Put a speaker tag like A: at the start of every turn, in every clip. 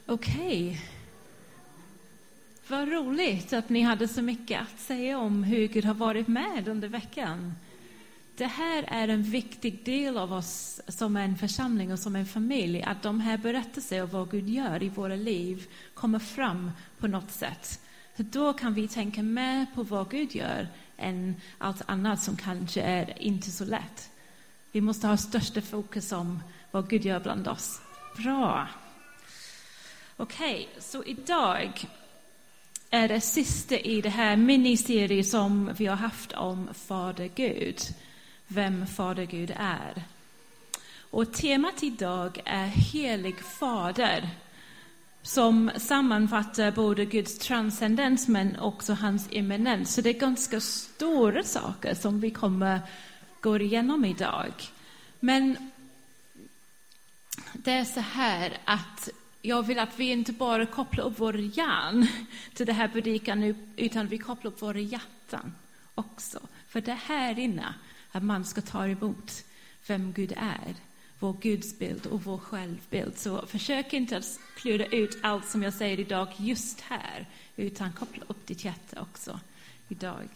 A: Okej. Vad roligt att ni hade så mycket att säga om hur Gud har varit med under veckan. Det här är en viktig del av oss som en församling och som en familj. Att de här berättelser om vad Gud gör i våra liv kommer fram på något sätt. Så då kan vi tänka mer på vad Gud gör än allt annat som kanske är inte så lätt. Vi måste ha största fokus om vad Gud gör bland oss. Bra. Okej, så idag är det sista i det här miniserien som vi har haft om Fader Gud. Vem Fader Gud är. Och temat idag är helig fader. Som sammanfattar både Guds transcendens men också hans immanens. Så det är ganska stora saker som vi kommer gå igenom idag. Men det är så här att jag vill att vi inte bara kopplar upp vår hjärn till det här predikan utan vi kopplar upp våra hjärtan också. För det här inne att man ska ta emot vem Gud är, vår gudsbild och vår självbild. Så försök inte att klura ut allt som jag säger idag just här utan koppla upp ditt hjärta också idag.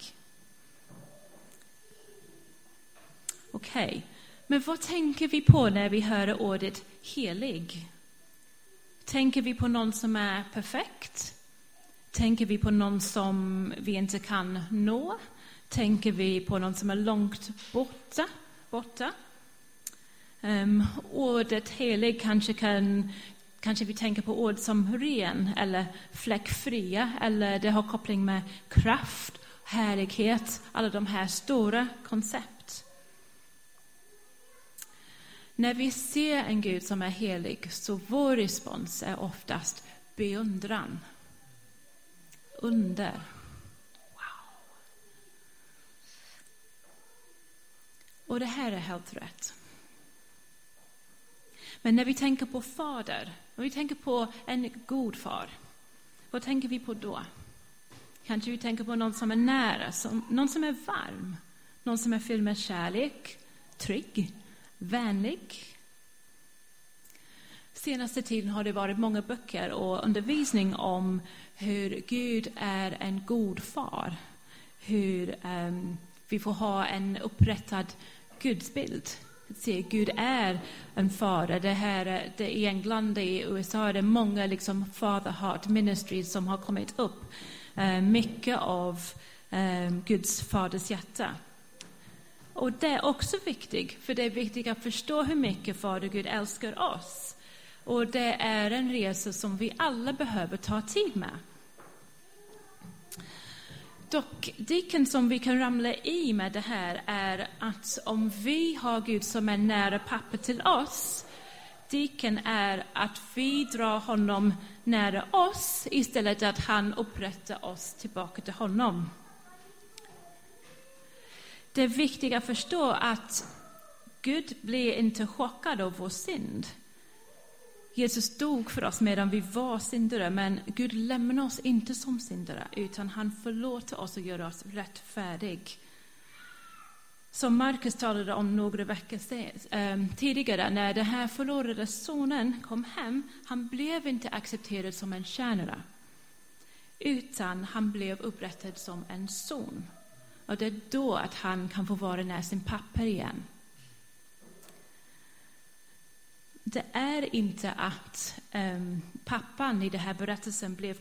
A: Okej, men vad tänker vi på när vi hör ordet helig? Tänker vi på någon som är perfekt? Tänker vi på någon som vi inte kan nå? Tänker vi på någon som är långt borta? Ordet helig kanske vi tänker på ord som ren eller fläckfria. Eller det har koppling med kraft, härlighet. Alla de här stora koncept. När vi ser en Gud som är helig så vår respons är oftast beundran. Under. Wow. Och det här är helt rätt. Men när vi tänker på fader, när vi tänker på en god far, vad tänker vi på då? Kanske vi tänker på någon som är nära, någon som är varm, någon som är fylld med kärlek, trygg, vänlig. Senaste tiden har det varit många böcker och undervisning om hur Gud är en god far. Hur vi får ha en upprättad gudsbild. Se, Gud är en fader. Det i England, i USA är det många Father Heart Ministries som har kommit upp. Mycket av Guds faders hjärta. Och det är också viktigt, för det är viktigt att förstå hur mycket Fader Gud älskar oss. Och det är en resa som vi alla behöver ta tid med. Dock, diken som vi kan ramla i med det här är att om vi har Gud som är nära pappa till oss, diken är att vi drar honom nära oss istället att han upprättar oss tillbaka till honom. Det är viktigt att förstå att Gud blir inte chockad av vår synd. Jesus dog för oss medan vi var syndare, men Gud lämnar oss inte som syndare, utan han förlåter oss och gör oss rättfärdig. Som Markus talade om några veckor tidigare, när den här förlorade sonen kom hem, han blev inte accepterad som en tjänare, utan han blev upprättad som en son. Och det är då att han kan få vara nära sin pappa igen. Det är inte att pappan i den här berättelsen blev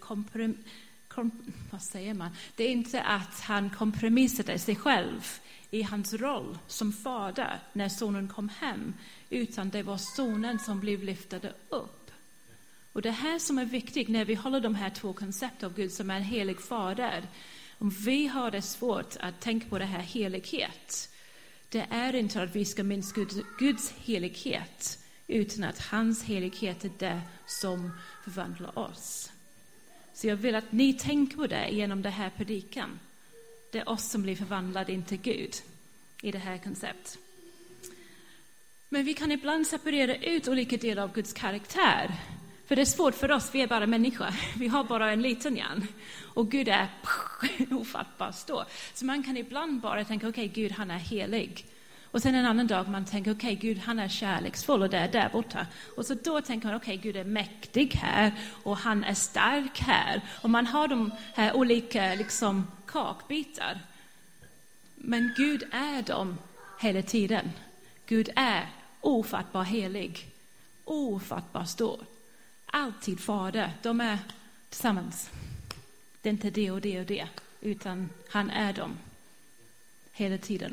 A: Det är inte att han kompromissade sig själv i hans roll som fader när sonen kom hem, utan det var sonen som blev lyftad upp. Och det här som är viktigt när vi håller de här två koncepten av Gud som är en helig fader. Om vi har det svårt att tänka på det här helighet, det är inte att vi ska minska Guds helighet, utan att hans helighet är det som förvandlar oss. Så jag vill att ni tänker på det genom det här predikan. Det är oss som blir förvandlade, inte Gud, i det här konceptet. Men vi kan ibland separera ut olika delar av Guds karaktär. För det är svårt för oss, vi är bara människor. Vi har bara en liten hjärna. Och Gud är ofattbar stor. Så man kan ibland bara tänka, okej, Gud han är helig. Och sen en annan dag man tänker, okej, Gud han är kärleksfull och det är där borta. Och så då tänker man, okej, Gud är mäktig här och han är stark här. Och man har de här olika liksom kakbitar. Men Gud är dem hela tiden. Gud är ofattbar helig, ofattbar stor. Alltid fader, de är tillsammans. Det är inte det och det och det, utan han är dem hela tiden.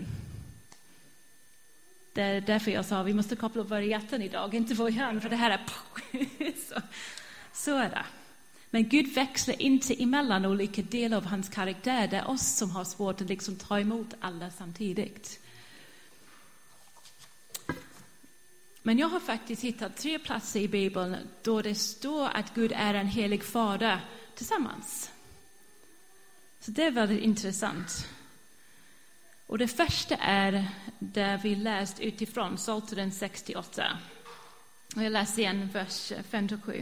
A: Det är därför jag sa vi måste koppla upp våra hjärtan idag, inte vår hjärna, för det här är så är det. Men Gud växlar inte emellan olika delar av hans karaktär. Det är oss som har svårt att liksom ta emot alla samtidigt. Men jag har faktiskt hittat 3 platser i Bibeln då det står att Gud är en helig fader tillsammans. Så det är väldigt intressant. Och det första är där vi läst utifrån Psaltaren 68. Och jag läser igen vers 5-7.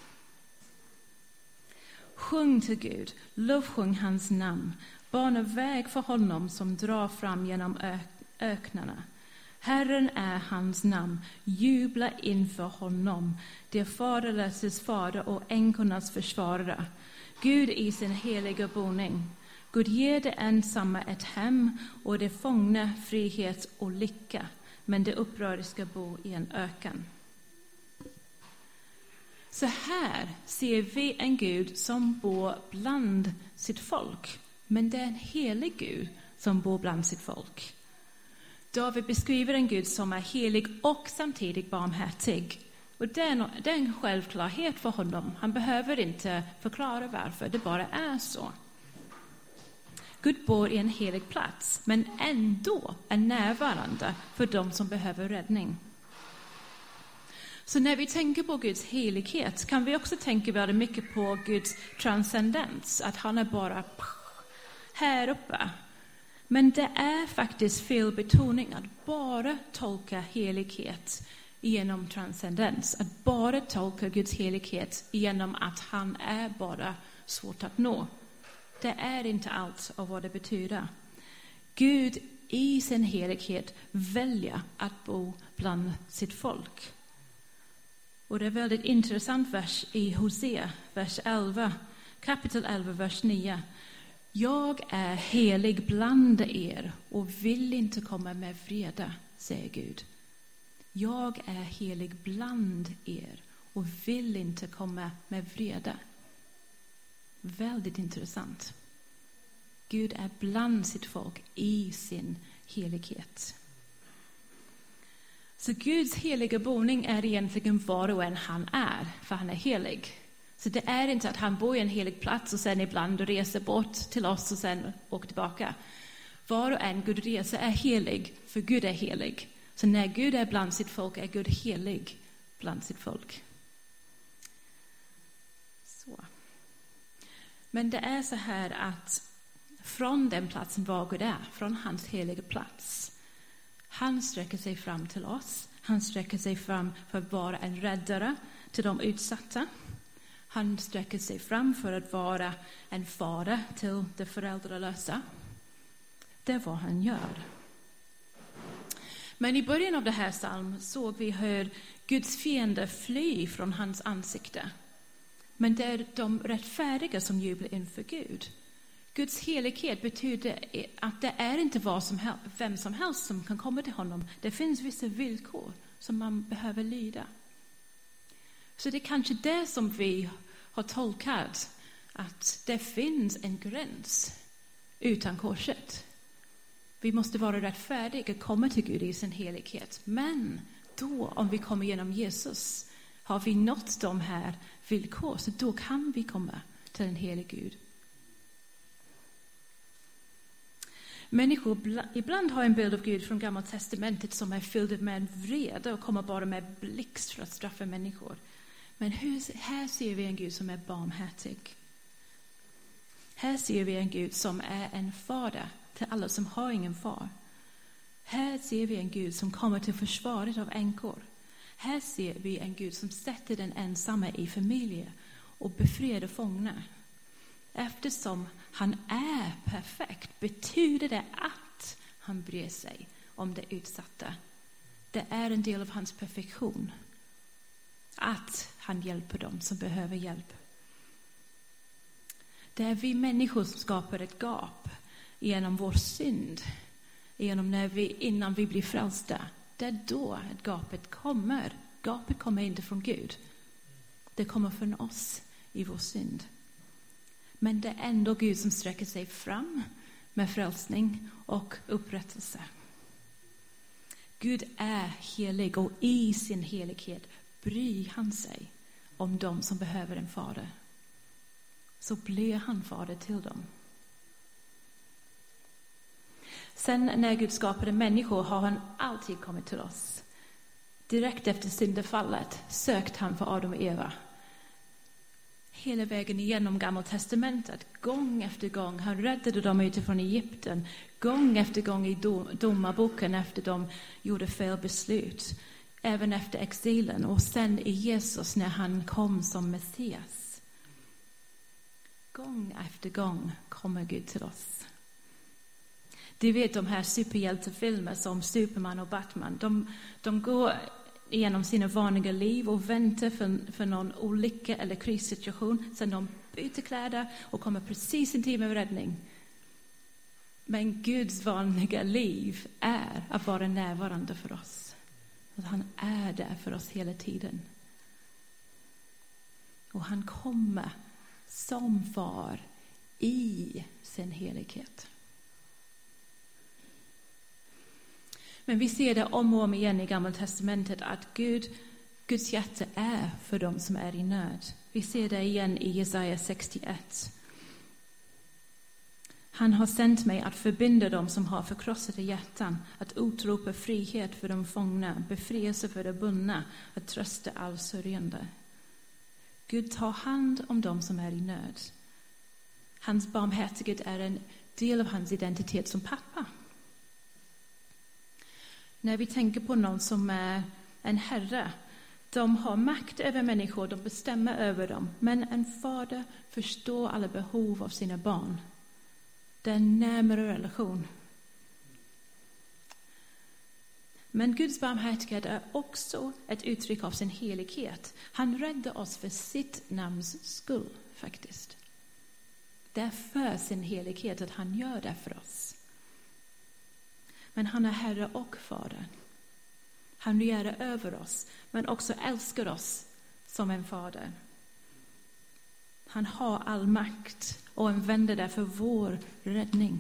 A: Sjung till Gud, lovsjung hans namn. Bana väg för honom som drar fram genom öknarna. Herren är hans namn, jubla inför honom. Det är faderlöses fader och änkornas försvarare. Gud i sin heliga boning. Gud ger det ensamma ett hem och det fångna frihet och lycka. Men det upprörda ska bo i en öken. Så här ser vi en Gud som bor bland sitt folk. Men det är en helig Gud som bor bland sitt folk. David beskriver en Gud som är helig och samtidigt barmhärtig. Och det är en självklarhet för honom. Han behöver inte förklara varför, det bara är så. Gud bor i en helig plats, men ändå är närvarande för dem som behöver räddning. Så när vi tänker på Guds helighet kan vi också tänka väldigt mycket på Guds transcendens. Att han är bara här uppe. Men det är faktiskt fel betoning att bara tolka helighet genom transcendens. Att bara tolka Guds helighet genom att han är bara svårt att nå. Det är inte allt av vad det betyder. Gud i sin helighet väljer att bo bland sitt folk. Och det är väldigt intressant vers i Hosea, vers 11, kapitel 11, vers 9. Jag är helig bland er och vill inte komma med vrede, säger Gud. Jag är helig bland er och vill inte komma med vrede. Väldigt intressant. Gud är bland sitt folk i sin helighet. Så Guds heliga boning är egentligen var och en han är, för han är helig. Så det är inte att han bor i en helig plats och sen ibland reser bort till oss och sen åker tillbaka. Var och en Gud reser är helig, för Gud är helig. Så när Gud är bland sitt folk är Gud helig bland sitt folk. Så. Men det är så här att från den platsen var Gud är, från hans heliga plats. Han sträcker sig fram till oss. Han sträcker sig fram för att vara en räddare till de utsatta. Han sträcker sig fram för att vara en fader till de föräldralösa. Det är vad han gör. Men i början av det här psalm såg vi hur Guds fiender flyr från hans ansikte. Men det är de rättfärdiga som jublar inför Gud. Guds helighet betyder att det är inte vem som helst som kan komma till honom. Det finns vissa villkor som man behöver lyda. Så det är kanske det som vi har tolkat, att det finns en gräns utan korset. Vi måste vara rättfärdiga och komma till Gud i sin helighet. Men då, om vi kommer genom Jesus, har vi nått de här villkor, så då kan vi komma till en helig Gud. Människor ibland har en bild av Gud från Gamla testamentet som är fylld med vrede och kommer bara med blixt för att straffa människor. Men här ser vi en Gud som är barmhärtig. Här ser vi en Gud som är en fader till alla som har ingen far. Här ser vi en Gud som kommer till försvaret av änkor. Här ser vi en Gud som sätter den ensamma i familjer och befriar fångna. Eftersom han är perfekt betyder det att han bryr sig om det utsatta. Det är en del av hans perfektion. Att han hjälper dem som behöver hjälp. Det är vi människor som skapar ett gap genom vår synd. Innan vi blir frälsta. Det är då gapet kommer. Gapet kommer inte från Gud. Det kommer från oss i vår synd. Men det är ändå Gud som sträcker sig fram med frälsning och upprättelse. Gud är helig och i sin helighet bryr han sig om dem som behöver en fader. Så blir han fader till dem. Sen när Gud skapade människor har han alltid kommit till oss. Direkt efter syndafallet sökte han för Adam och Eva. Hela vägen igenom Gamla testamentet, gång efter gång. Han räddade dem utifrån Egypten. Gång efter gång i domarboken efter de gjorde fel beslut. Även efter exilen och sen i Jesus när han kom som Messias. Gång efter gång kommer Gud till oss. Du vet de här superhjältefilmer som Superman och Batman. De går igenom sina vanliga liv och väntar för någon olycka eller krissituation. Sen de byter kläder och kommer precis in tid med räddning. Men Guds vanliga liv är att vara närvarande för oss. Att han är där för oss hela tiden. Och han kommer som far i sin helighet. Men vi ser det om och om igen i Gamla testamentet att Guds hjärta är för dem som är i nöd. Vi ser det igen i Jesaja 61. Han har sänt mig att förbinda dem som har förkrossade hjärtan, att utropa frihet för de fångna, befrielse för de bundna, att trösta all sörjande. Gud tar hand om dem som är i nöd. Hans barmhärtighet är en del av hans identitet som pappa. När vi tänker på någon som är en herre, de har makt över människor, de bestämmer över dem. Men en fader förstår alla behov av sina barn. Det är en närmare relation. Men Guds barmhärtighet är också ett uttryck av sin helighet. Han räddar oss för sitt namns skull faktiskt. Det är för sin helighet att han gör det för oss. Men han är herre och fader. Han regerar över oss, men också älskar oss som en fader. Han har all makt och använder det för vår räddning.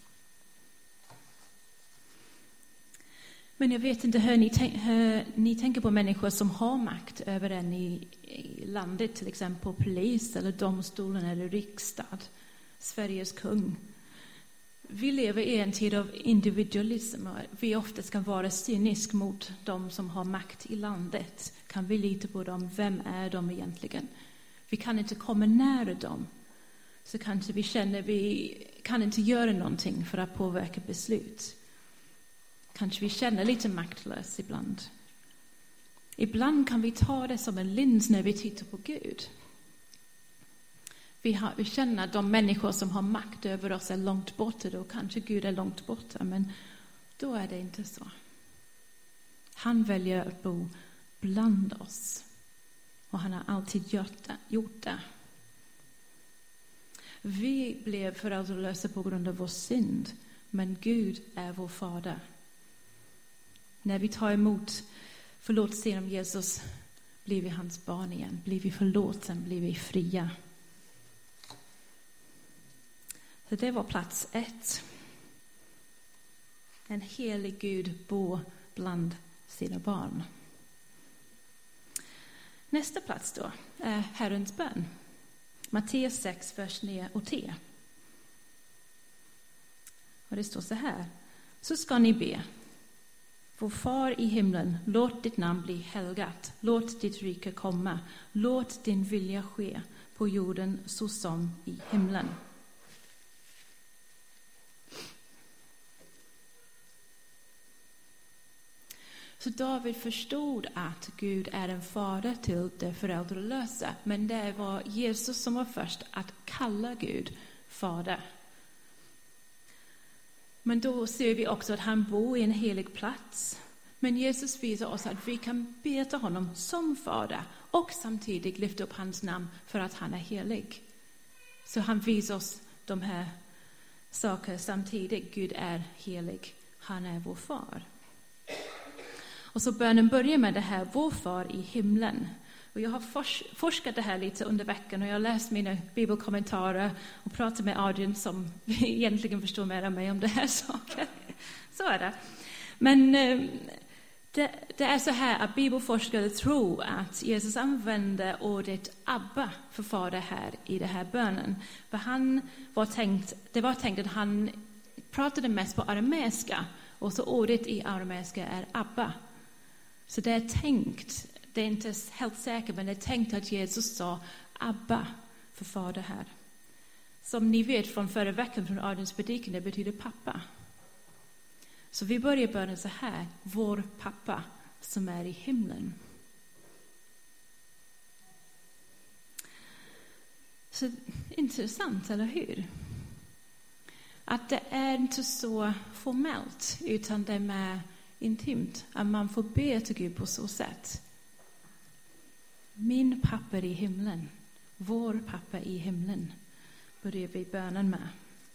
A: Men jag vet inte hur ni tänker på människor som har makt över en i landet, till exempel polis eller domstolen eller riksdag, Sveriges kung. Vi lever i en tid av individualism och vi ofta ska vara cynisk mot de som har makt i landet. Kan vi lita på dem? Vem är de egentligen? Vi kan inte komma nära dem. Så kanske vi känner vi kan inte göra någonting för att påverka beslut. Kanske vi känner lite maktlös ibland. Ibland kan vi ta det som en lins när vi tittar på Gud. Vi känner att de människor som har makt över oss är långt borta. Då kanske Gud är långt borta. Men då är det inte så. Han väljer att bo bland oss. Och han har alltid gjort det. Vi blev föräldralösa på grund av vår synd. Men Gud är vår fader. När vi tar emot förlåtelse genom Jesus blir vi hans barn igen. Blir vi förlåten, blir vi fria. Så det var plats 1. En helig Gud bor bland sina barn. Nästa plats då är Herrens bön. Matteus 6, vers 9 och 10. Och det står så här. Så ska ni be. Vår far i himlen, låt ditt namn bli helgat. Låt ditt rike komma. Låt din vilja ske på jorden så som i himlen. Så David förstod att Gud är en fader till det föräldralösa. Men det var Jesus som var först att kalla Gud fader. Men då ser vi också att han bor i en helig plats. Men Jesus visar oss att vi kan be till honom som fader och samtidigt lyfta upp hans namn för att han är helig. Så han visar oss de här saker samtidigt. Gud är helig. Han är vår far. Och så bönen börjar med det här, vår far i himlen. Och jag har forskat det här lite under veckan och jag har läst mina bibelkommentarer och pratat med Adrian som egentligen förstår mer än mig om det här saker. Så är det. Men det är så här att bibelforskare tror att Jesus använde ordet Abba för fader här i det här bönen. För det var tänkt att han pratade mest på arameiska och så ordet i arameiska är Abba. Så det är tänkt, det är inte helt säkert, men det är tänkt att Jesus sa Abba för fader här. Som ni vet från förra veckan från Adrians predikan, det betyder pappa. Så vi börjar bönen så här, vår pappa som är i himlen. Så intressant, eller hur? Att det är inte så formellt, utan det är mer intimt. Att man får be till Gud på så sätt. Min pappa i himlen, vår pappa i himlen, börjar vi bönen med.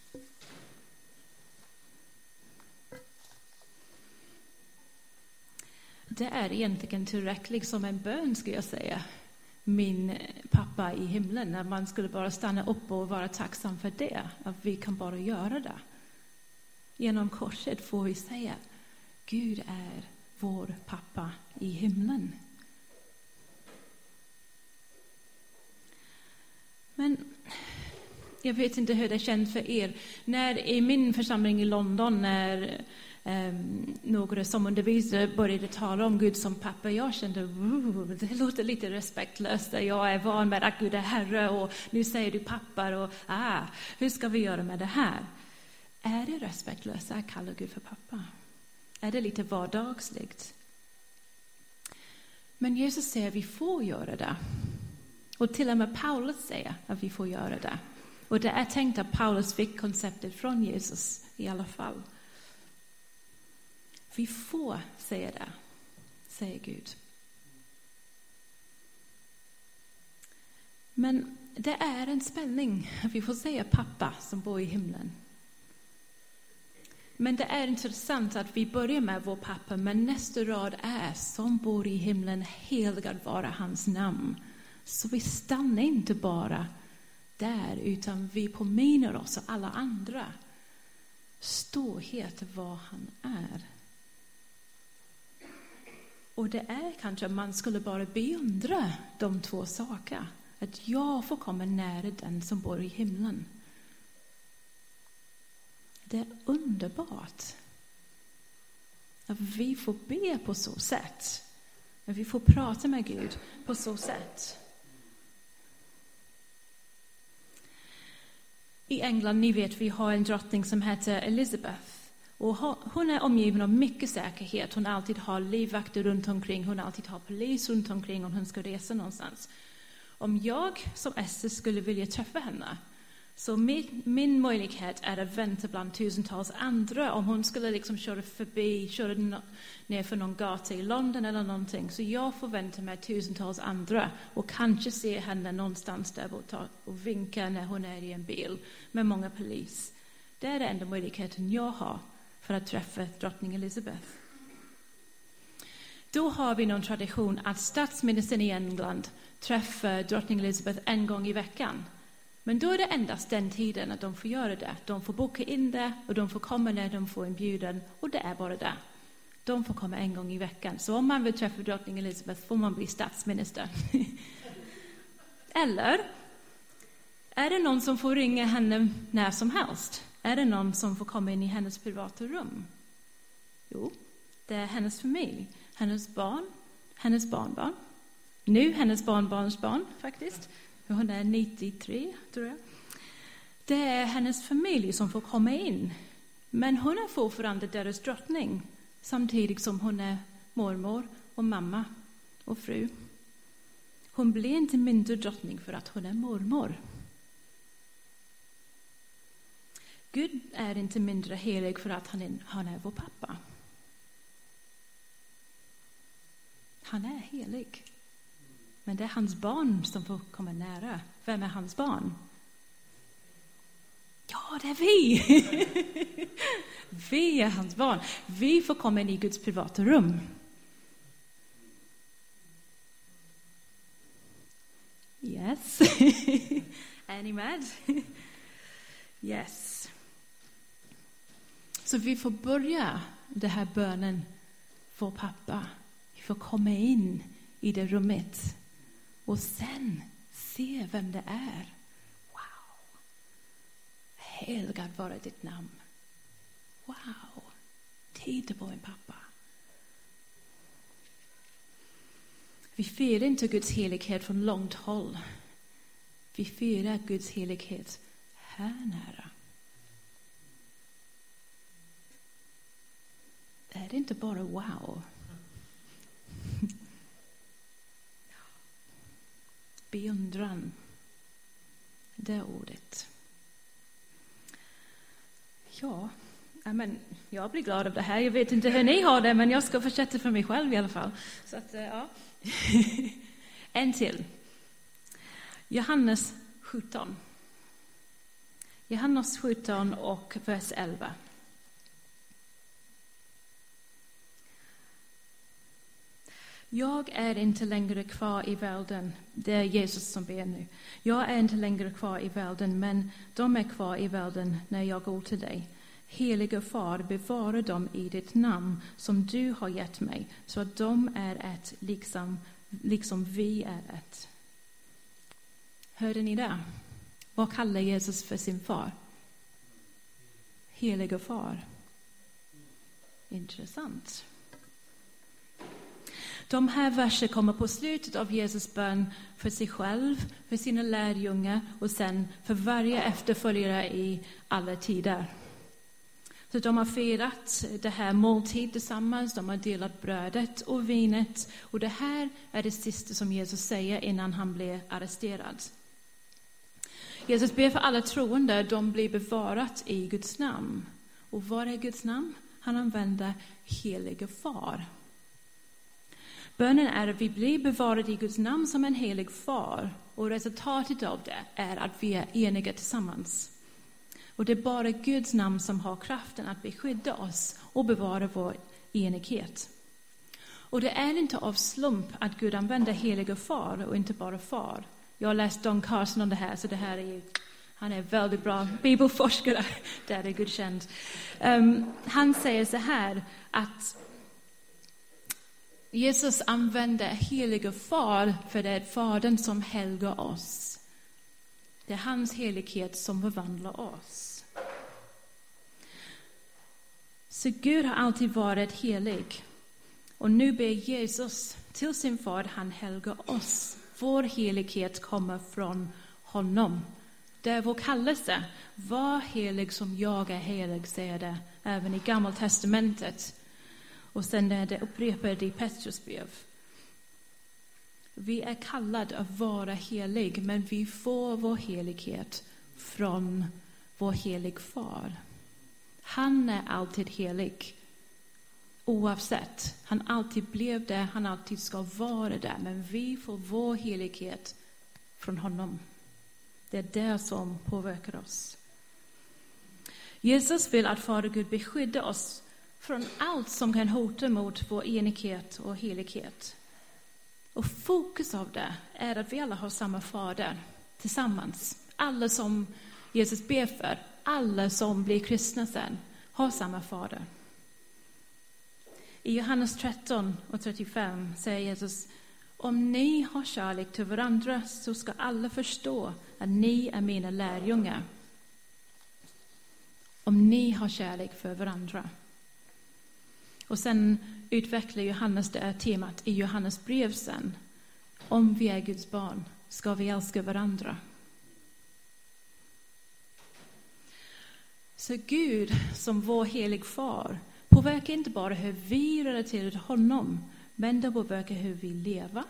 A: Det är egentligen tillräckligt som en bön, skulle jag säga. Min pappa i himlen. När man skulle bara stanna upp och vara tacksam för det. Att vi kan bara göra det. Genom korset får vi säga, Gud är vår pappa i himlen. Men jag vet inte hur det känns för er. När i min församling i London, när några som undervisare började tala om Gud som pappa, jag kände det låter lite respektlöst. Jag är van med att Gud är herre och nu säger du pappa och hur ska vi göra med det här? Är det respektlöst att kalla Gud för pappa? Är det lite vardagsligt? Men Jesus säger att vi får göra det. Och till och med Paulus säger att vi får göra det. Och det är tänkt att Paulus fick konceptet från Jesus i alla fall. Vi får säga det, säger Gud. Men det är en spänning att vi får säga pappa som bor i himlen. Men det är intressant att vi börjar med vår pappa, men nästa rad är som bor i himlen, helgad vara hans namn. Så vi stannar inte bara där, utan vi påminner oss och alla andra storhet vad han är. Och det är kanske att man skulle bara beundra de två sakerna. Att jag får komma nära den som bor i himlen. Det är underbart att vi får be på så sätt. Att vi får prata med Gud på så sätt. I England, ni vet, vi har en drottning som heter Elizabeth. Och hon är omgiven av mycket säkerhet. Hon alltid har livvakter runt omkring. Hon alltid har polis runt omkring om hon ska resa någonstans. Om jag som Esther skulle vilja träffa henne, så min möjlighet är att vänta bland tusentals andra. Om hon skulle liksom köra ner för någon gata i London eller någonting. Så jag får vänta med tusentals andra. Och kanske se henne någonstans där borta och vinka när hon är i en bil med många polis. Det är den enda möjligheten jag har för att träffa drottning Elizabeth. Då har vi någon tradition att statsministern i England träffar drottning Elizabeth en gång i veckan. Men då är det endast den tiden att de får göra det. De får boka in det och de får komma när de får inbjudan. Och det är bara det. De får komma en gång i veckan. Så om man vill träffa drottning Elizabeth får man bli statsminister. Eller är det någon som får ringa henne när som helst? Är det någon som får komma in i hennes privata rum? Jo, det är hennes familj. Hennes barn, hennes barnbarn. Nu hennes barnbarnsbarn faktiskt. Hon är 93, tror jag. Det är hennes familj som får komma in. Men hon är fortfarande deras drottning. Samtidigt som hon är mormor och mamma och fru. Hon blir inte mindre drottning för att hon är mormor. Gud är inte mindre helig för att han är vår pappa. Han är helig. Men det är hans barn som får komma nära. Vem är hans barn? Ja, det är vi. Vi är hans barn. Vi får komma in i Guds privata rum. Yes. Är ni med? Yes. Så vi får börja det här bönen för pappa. Vi får komma in i det rummet. Och sen se vem det är. Wow. Helgad vare ditt namn. Wow. Titta på en pappa. Vi firar inte Guds helighet från långt håll. Vi firar Guds helighet här nära. Är det inte bara wow? Beundran. Det är ordet. Ja, men jag blir glad av det här. Jag vet inte hur ni har det, men jag ska fortsätta för mig själv i alla fall. Så att, ja. En till. Johannes 17. Johannes 17 och vers 11. Jag är inte längre kvar i världen. Det är Jesus som ber nu. Jag är inte längre kvar i världen, men de är kvar i världen när jag går till dig. Helige far, bevara dem i ditt namn som du har gett mig, så att de är ett liksom vi är ett. Hörde ni det? Vad kallar Jesus för sin far? Helige far. Intressant. De här verserna kommer på slutet av Jesus bön för sig själv, för sina lärjungar och sen för varje efterföljare i alla tider. Så de har firat det här måltid tillsammans, de har delat brödet och vinet. Och det här är det sista som Jesus säger innan han blir arresterad. Jesus ber för alla troende, de blir bevarat i Guds namn. Och vad är Guds namn? Han använder helige far. Bönen är att vi blir bevarade i Guds namn som en helig far. Och resultatet av det är att vi är eniga tillsammans. Och det är bara Guds namn som har kraften att beskydda oss och bevara vår enighet. Och det är inte av slump att Gud använder heliga far och inte bara far. Jag har läst Don Carson om det här, så det här är, han är väldigt bra bibelforskare, där är Gud känd. Han säger så här att Jesus använder heliga far för det är fadern som helgar oss. Det är hans helighet som förvandlar oss. Så Gud har alltid varit helig. Och nu ber Jesus till sin far, han helgar oss. Vår helighet kommer från honom. Det är vår kallelse. Var helig som jag är helig, säger det även i Gamla testamentet. Och sen är det upprepat i Petrus brev. Vi är kallade att vara helig, men vi får vår helighet från vår helig far. Han är alltid helig. Oavsett. Han alltid blev det, han alltid ska vara det. Men vi får vår helighet från honom. Det är det som påverkar oss. Jesus vill att Fader Gud beskyddar oss från allt som kan hota mot vår enighet och helighet. Och fokus av det är att vi alla har samma fader tillsammans. Alla som Jesus ber för, alla som blir kristna sen, har samma fader. I Johannes 13 och 35 säger Jesus: om ni har kärlek till varandra så ska alla förstå att ni är mina lärjungar. Om ni har kärlek för varandra. Och sen utvecklar Johannes det här temat i Johannes brev sen. Om vi är Guds barn ska vi älska varandra. Så Gud som vår helig far påverkar inte bara hur vi relaterar till honom, men det påverkar hur vi lever.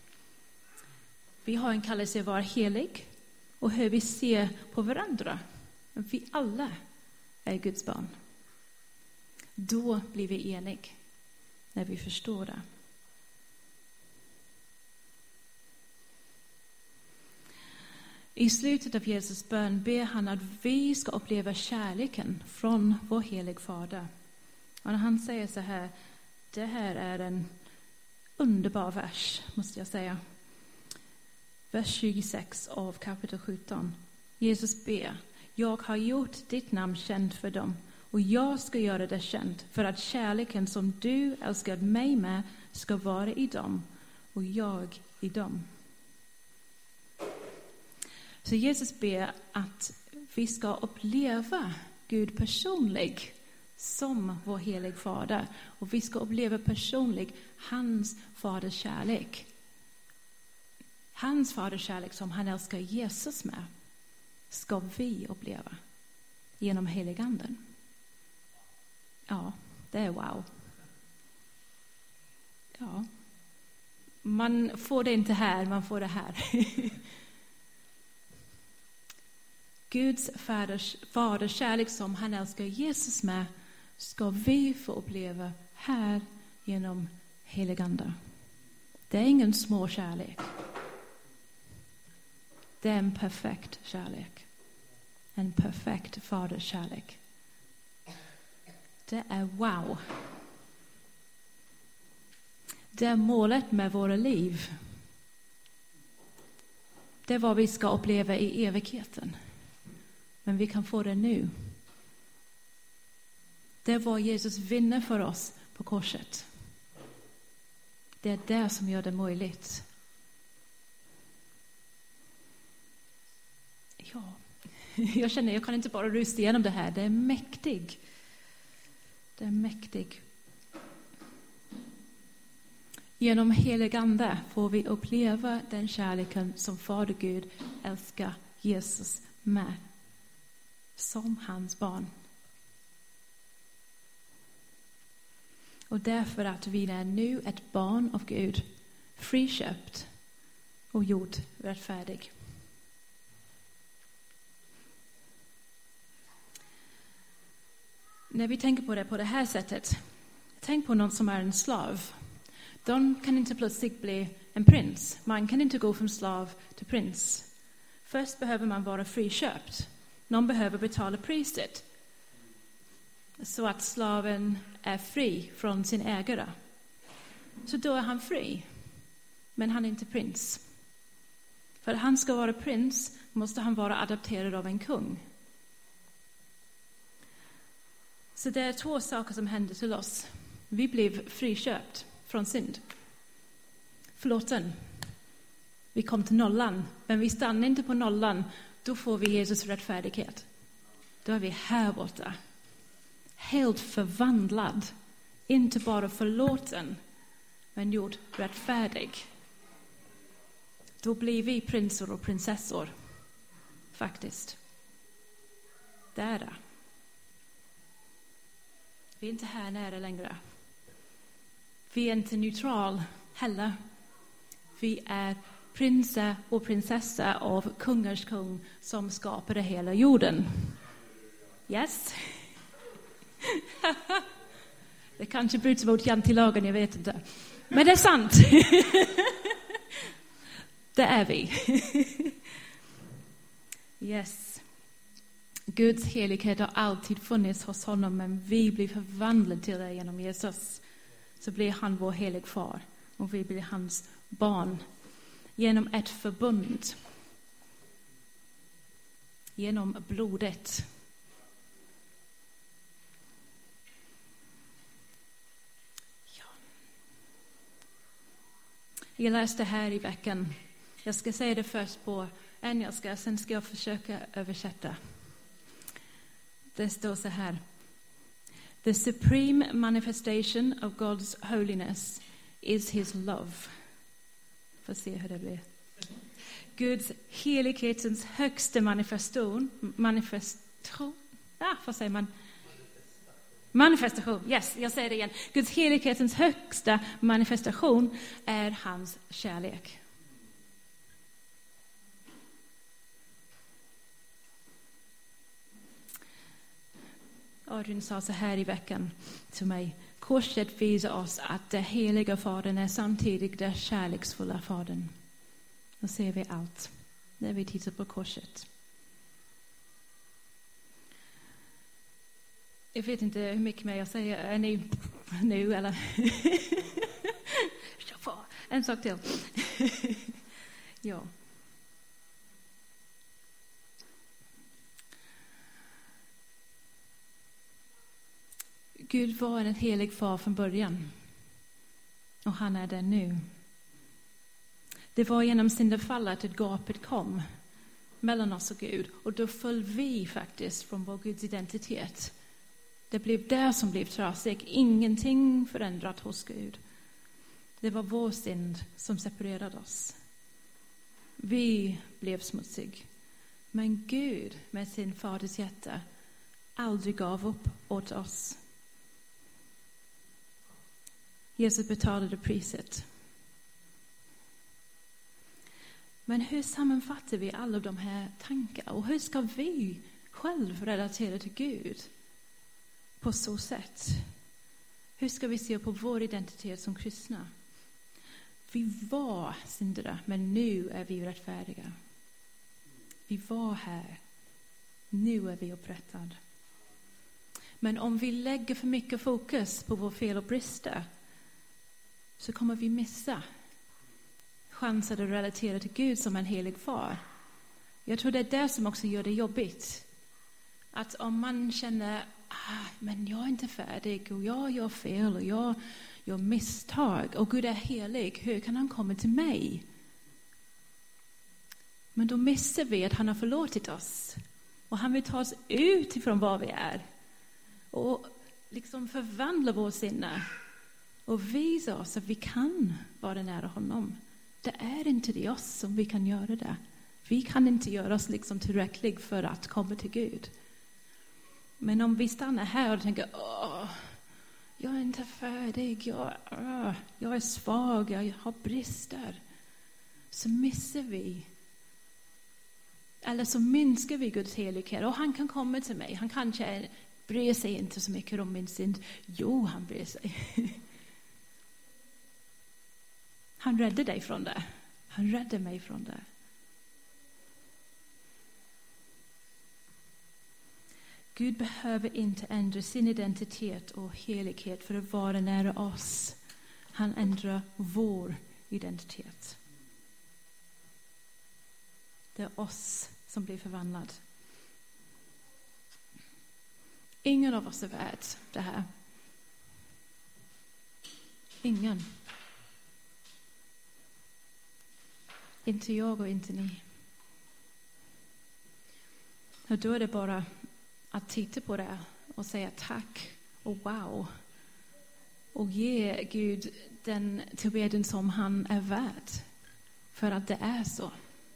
A: Vi har en kallelse att vara helig och hur vi ser på varandra. Vi alla är Guds barn. Då blir vi eniga när vi förstår det. I slutet av Jesus bön ber han att vi ska uppleva kärleken från vår helig fader. Och när han säger så här, det här är en underbar vers, måste jag säga. Vers 26 av kapitel 17. Jesus ber, jag har gjort ditt namn känt för dem och jag ska göra det känt för att kärleken som du älskar mig med ska vara i dem och jag i dem. Så Jesus ber att vi ska uppleva Gud personlig som vår helig fader. Och vi ska uppleva personlig hans faders kärlek. Hans faders kärlek som han älskar Jesus med ska vi uppleva genom heliganden. Ja, det är wow. Ja. Man får det inte här, man får det här. Guds faders kärlek som han älskar Jesus med ska vi få uppleva här genom heligande. Det är ingen små kärlek. Det är en perfekt kärlek. En perfekt faders kärlek. Det är wow. Det är målet med våra liv. Det är vad vi ska uppleva i evigheten. Men vi kan få det nu. Det är vad Jesus vinner för oss på korset. Det är det som gör det möjligt. Ja, jag känner jag kan inte bara rusa igenom det här. Det är mäktigt. Det är mäktigt. Genom heligande får vi uppleva den kärleken som Fader Gud älskar Jesus med. Som hans barn. Och därför att vi är nu ett barn av Gud, friköpt och gjort rättfärdig. När vi tänker på det på det här sättet, tänk på någon som är en slav. De kan inte plötsligt bli en prins. Man kan inte gå från slav till prins. Först behöver man vara friköpt. Någon behöver betala priset så att slaven är fri från sin ägare. Så då är han fri, men han är inte prins. För att han ska vara prins måste han vara adopterad av en kung. Så det är två saker som händer till oss. Vi blev friköpt från synd. Förlåten. Vi kom till nollan, men vi stannar inte på nollan. Då får vi Jesus rättfärdighet. Då är vi här borta. Helt förvandlad. Inte bara förlåten, men gjord rättfärdig. Då blir vi prinsar och prinsessor. Faktiskt. Det är det. Vi är inte här nära längre. Vi är inte neutral heller. Vi är prinsar och prinsessa av kungars kung som skapade hela jorden. Yes. Det kanske bryter mot jantilagen, jag vet inte. Men det är sant. Det är vi. Yes. Guds helighet har alltid funnits hos honom, men vi blir förvandlade till det genom Jesus. Så blir han vår helig far och vi blir hans barn. Genom ett förbund. Genom blodet. Ja. Jag läste här i veckan. Jag ska säga det först på engelska, sen ska jag försöka översätta. Det står så här. The supreme manifestation of God's holiness is his love. Får se hur det blir. Guds helighetens högsta manifestation. Vad säger man? Manifestation, yes, jag säger det igen. Guds helighetens högsta manifestation är hans kärlek. Örjan sa så här i veckan till mig. Korset visar oss att det heliga Fadern är samtidigt den kärleksfulla Fadern. Då ser vi allt när vi tittar på korset. Jag vet inte hur mycket mer jag säger. Är ni nu eller? En sak till. Ja. Gud var en helig far från början. Och han är det nu. Det var genom syndafallet att gapet kom mellan oss och Gud. Och då föll vi faktiskt från vår Guds identitet. Det blev det som blev trasigt. Ingenting förändrat hos Gud. Det var vår synd som separerade oss. Vi blev smutsig. Men Gud med sin faders hjärta aldrig gav upp åt oss. Jesus betalade priset. Men hur sammanfattar vi alla de här tankarna? Och hur ska vi själv relatera till Gud på så sätt? Hur ska vi se på vår identitet som kristna? Vi var syndare, men nu är vi rättfärdiga. Vi var här. Nu är vi upprättade. Men om vi lägger för mycket fokus på vår fel och brister så kommer vi missa chansen att relatera till Gud som en helig far. Jag tror det är det som också gör det jobbigt. Att om man känner men jag är inte färdig och jag gör fel och jag gör misstag och Gud är helig, hur kan han komma till mig? Men då missar vi att han har förlåtit oss och han vill ta oss ut ifrån var vi är och liksom förvandla vår sinne och visa oss att vi kan vara nära honom. Det är inte det oss som vi kan göra det. Vi kan inte göra oss liksom tillräckligt för att komma till Gud. Men om vi stannar här och tänker, jag är inte färdig, jag är svag, jag har brister. Så missar vi. Eller så minskar vi Guds helighet. Och han kan komma till mig. Han kanske bryr sig inte så mycket om min synd. Jo, han bryr sig. Han räddade dig från det. Han räddade mig från det. Gud behöver inte ändra sin identitet och helighet för att vara nära oss. Han ändrar vår identitet. Det är oss som blir förvandlad. Ingen av oss är värd det här. Ingen. Inte jag och inte ni. Och då är det bara att titta på det och säga tack och wow. Och ge Gud den tillbedjan som han är värd. För att det är så.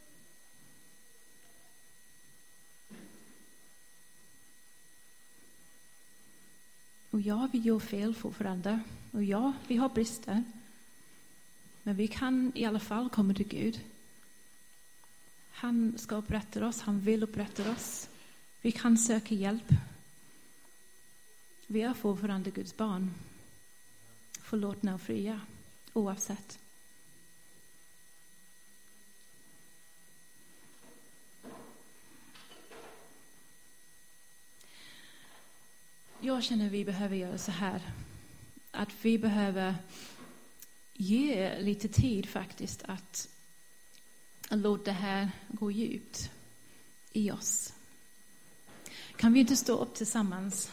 A: Och ja, vi gör fel fortfarande. Och ja, vi har brister. Men vi kan i alla fall komma till Gud. Han ska upprätta oss. Han vill upprätta oss. Vi kan söka hjälp. Vi är fortfarande Guds barn. Förlåtna och fria. Oavsett. Jag känner att vi behöver göra så här. Att vi behöver ge lite tid faktiskt att låta det här gå djupt i oss. Kan vi inte stå upp tillsammans?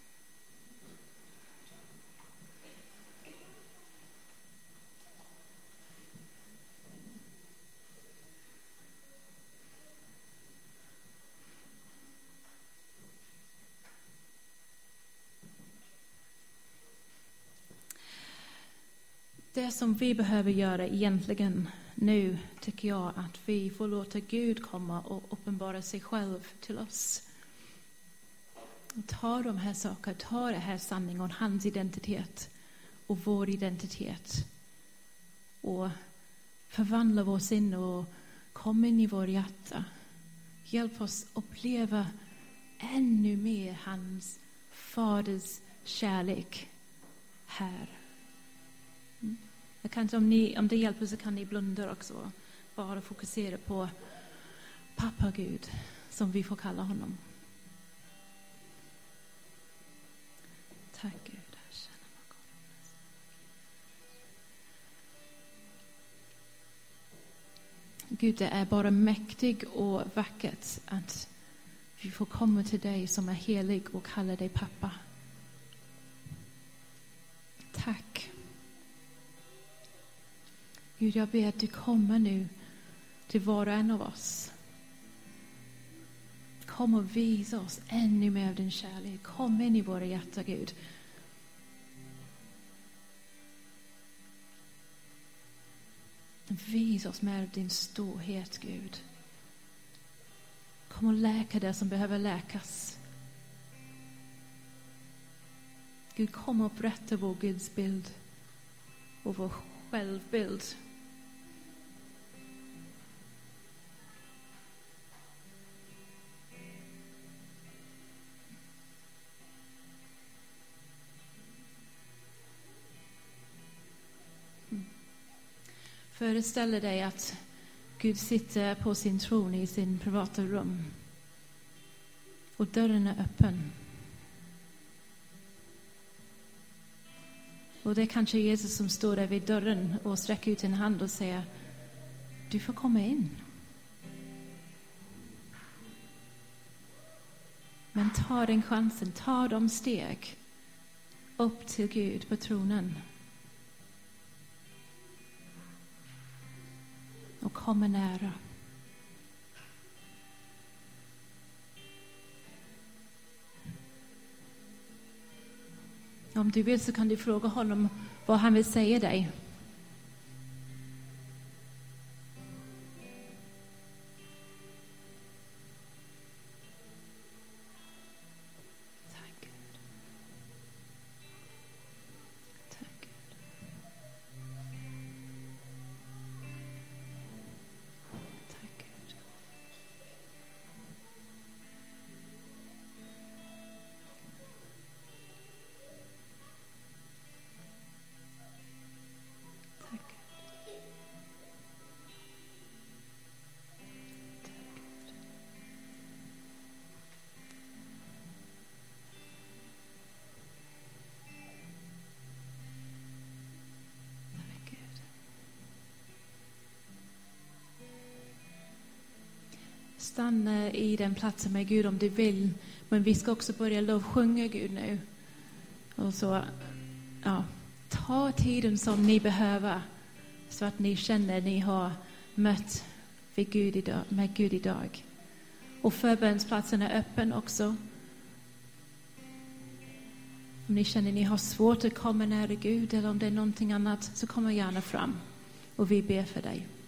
A: Det som vi behöver göra egentligen nu tycker jag att vi får låta Gud komma och uppenbara sig själv till oss. Ta de här sakerna, ta det här sanningen om hans identitet och vår identitet. Och förvandla vår sinne och kom in i vår hjärta. Hjälp oss uppleva ännu mer hans Faders kärlek här. Jag kanske om det hjälper så kan ni blunda också. Bara fokusera på pappa Gud, som vi får kalla honom. Tack Gud. Gud, det är bara mäktigt och vackert att vi får komma till dig som är helig och kalla dig pappa. Tack. Gud, jag ber att du kommer nu till var och en av oss. Kom och visa oss ännu mer av din kärlek. Kom in i våra hjärtan, Gud. Visa oss mer av din storhet, Gud. Kom och läka det som behöver läkas. Gud, kom och berätta vår Guds bild och vår självbild. Föreställ dig att Gud sitter på sin tron i sin privata rum. Och dörren är öppen. Och det är kanske Jesus som står där vid dörren och sträcker ut en hand och säger: du får komma in. Men ta den chansen, ta de steg upp till Gud på tronen. Och kommer nära. Om du vill så kan du fråga honom vad han vill säga dig. Tack Gud. Tack Gud. Tack Gud. Stanna i den platsen med Gud om du vill. Men vi ska också börja lovsjunga Gud nu. Och så, ta tiden som ni behöver. Så att ni känner att ni har mött med Gud idag. Och förbönsplatsen är öppen också. Om ni känner att ni har svårt att komma nära Gud. Eller om det är någonting annat, så kom gärna fram. Och vi ber för dig.